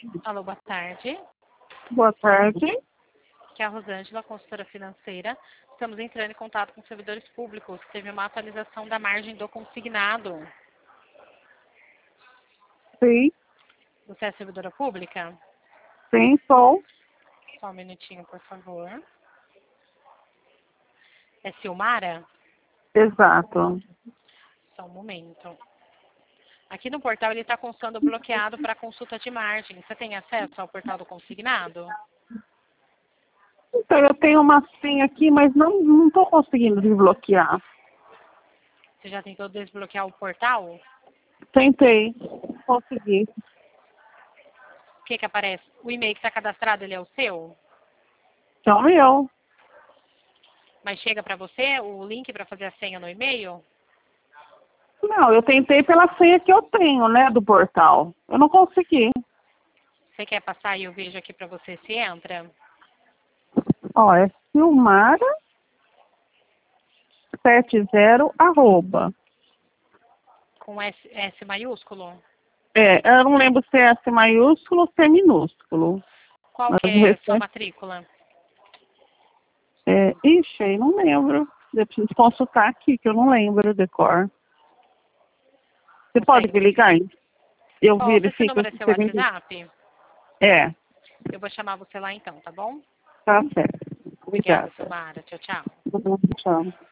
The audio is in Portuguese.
Alô, boa tarde. Boa tarde. Aqui é a Rosângela, consultora financeira. Estamos entrando em contato com servidores públicos. Teve uma atualização da margem do consignado. Sim, Você é servidora pública? sim, sou. Só um minutinho, por favor. É Silmara? Exato. Só um momento. Aqui no portal ele está constando bloqueado para consulta de margem. Você tem acesso ao portal do consignado? Então, eu tenho uma senha aqui, mas não estou conseguindo desbloquear. Você já tentou desbloquear o portal? Tentei, consegui. O que aparece? O e-mail que está cadastrado, ele é o seu? Então, eu. Mas chega para você o link para fazer a senha no e-mail? Não, eu tentei pela senha que eu tenho, né, do portal. Eu não consegui. Você quer passar e eu vejo aqui para você se entra? Ó, é Silmara 70 @. Com S maiúsculo? Eu não lembro se é S maiúsculo ou se é minúsculo. Qual Mas que o é a sua restante matrícula? ixi, aí não lembro. Eu preciso consultar aqui, que eu não lembro de cor. Você pode Consegue me ligar? Eu Posso? Esse verifico número é se seu você me diz. WhatsApp? É, Eu vou chamar você lá então, tá bom? tá certo. Obrigada, Obrigada. Silmara. Tchau, tchau. Tchau.